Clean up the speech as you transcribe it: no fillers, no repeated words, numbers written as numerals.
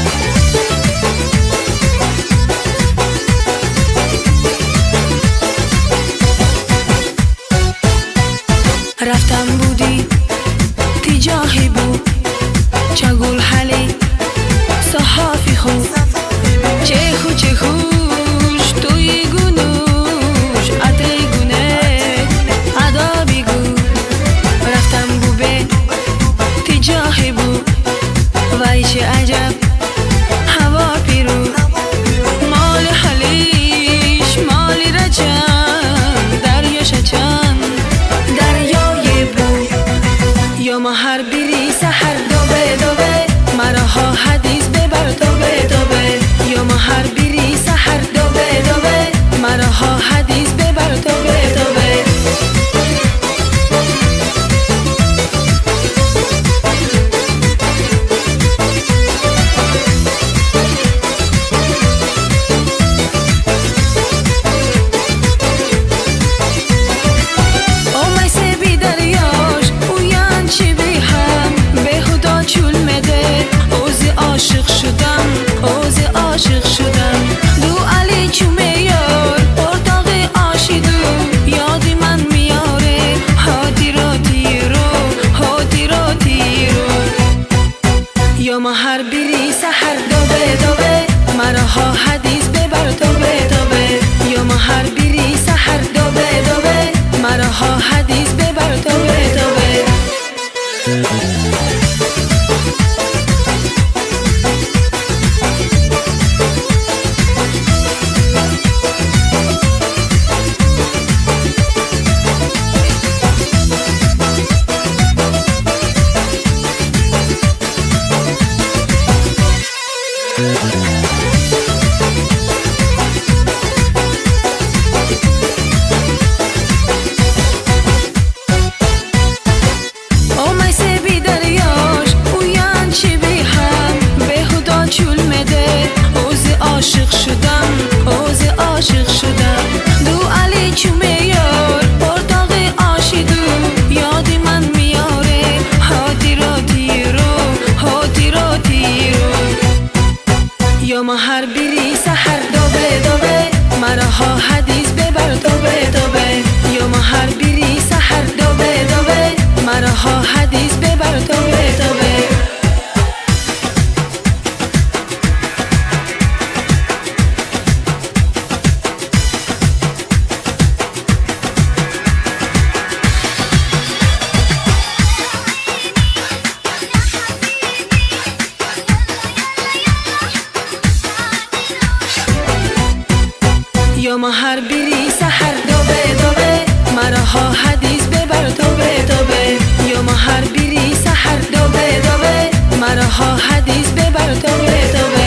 رفتم بودی تی جاهی بود چگول حلی صحافی خوب چه خوش توی گونوش عطری گونه عدابی گو رفتم بوبه تی جاهی بود وای چه عجب هوا پیرو مال حلیش مالی رجم دریاش چند یا ما هر بیری سحر دوبه دوبه مرا ها حدیث ببر دوبه دوبه یا ما هر بیری سحر دوبه دوبه مرا ها حدیث ببر دوبه دوبه عاشق شدم دو علی چومه یار پرتاق آشیدو یادی من میاره هاتی رو یا ما هر بیری سحر دوبه دوبه مرا ها حدیث ببر دوبه دوبه یا ما هر بیری سحر دوبه دوبه مرا ها حدیث ببر دوبه دوبه عاشق شدم دو علی چومه یار پرتاق آشیدو یادی من میاره هاتی رو یا ما هر بیری سحر دوبه دوبه مرا ها حدیث ببر دوبه دوبه یا ما هر بیری سحر دوبه دوبه مرا ها حدیث ببر دوبه دوبه یا ما هر بیری سحر دوبه دوبه مرا ها حدیث ببر دوبه دوبه یا ما هر بیری سحر دوبه دوبه مرا ها حدیث ببر دوبه دوبه